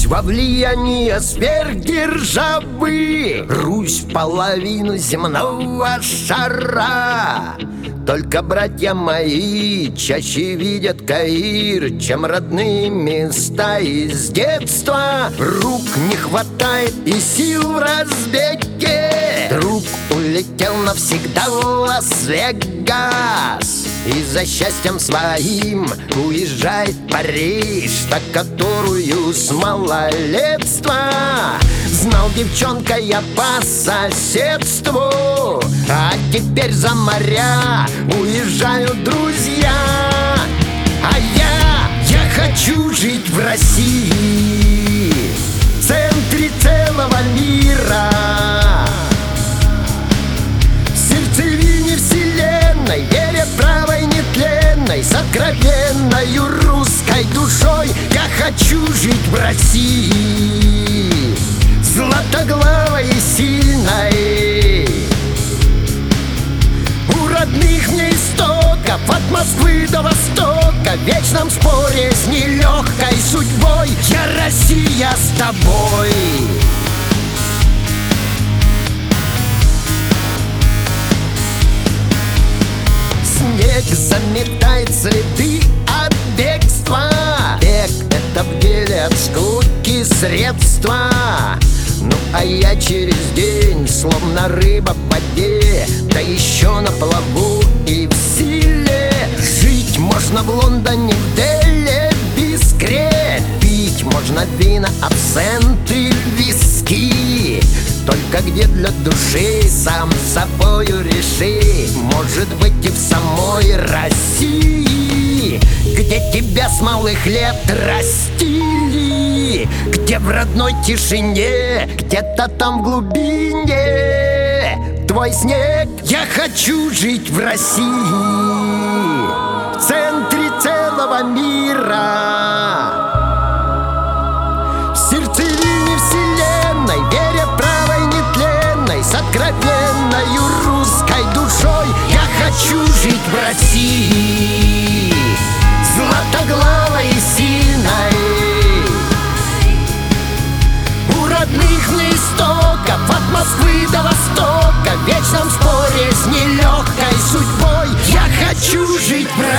Русь во влиянии сверхдержавы, Русь половину земного шара. Только братья мои чаще видят Каир, чем родные места из детства. Рук не хватает и сил в разбеге. Друг улетел навсегда в Лас-Вегас и за счастьем своим уезжает в Париж, та, которую с малолетства знал девчонка я по соседству. А теперь за моря уезжают друзья. А я хочу жить в России, в центре целого мира, в сердцевине вселенной, вере правой нетленной, с откровенною русской душой. Я хочу жить в России, златоглавой и сильной, у родных мне истоков, от Москвы до Востока, в вечном споре с нелегкой судьбой. Я, Россия, с тобой. Снег заметает следы от бегства. Бег — это в деле от скуки средства. Ну а я через день, словно рыба в воде, да еще на плаву и в силе. Жить можно в Лондоне, в Дели, в Бискре. Пить можно вина, абсент и виски. Только где для души, сам с собою реши. Может быть и в самой России, где тебя с малых лет растили, где в родной тишине, где-то там в глубине твой снег. Я хочу жить в России, в центре целого мира, в сердцевине вселенной, вере правой нетленной, с откровенною русской душой. Я хочу жить в России, златоглавой и сильной, у родных мне истоков, от Москвы до Востока, в вечном споре с нелегкой судьбой. Я хочу жить в России.